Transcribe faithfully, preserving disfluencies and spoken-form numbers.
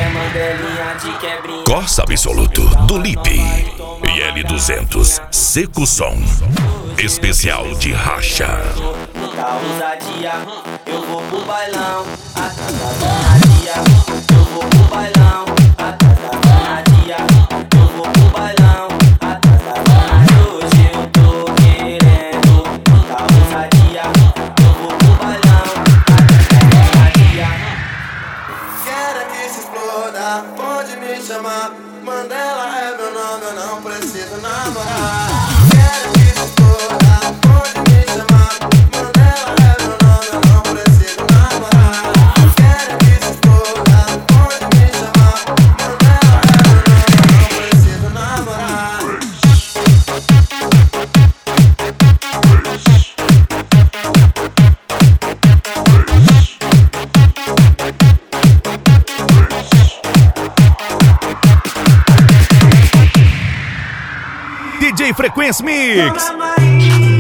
Corsa Absoluto do Lipe e L duzentos Seco Som especial de racha. Muita ousadia, eu vou pro bailão, atrás da donadia. Eu vou pro bailão, atrás da donadia. Eu vou pro bailão, atrás da donadia. Hoje eu tô querendo muita ousadia. Eu vou pro bailão, atrás da donadia. Quero que se exploda, pode me chamar. Mandela é meu nome, eu não preciso namorar. Quero que se exploda, pode me chamar. Mandela é meu nome, eu não preciso namorar. Quero que se exploda, pode me chamar. Mandela é meu nome, eu não preciso namorar. D J Frequência Mix.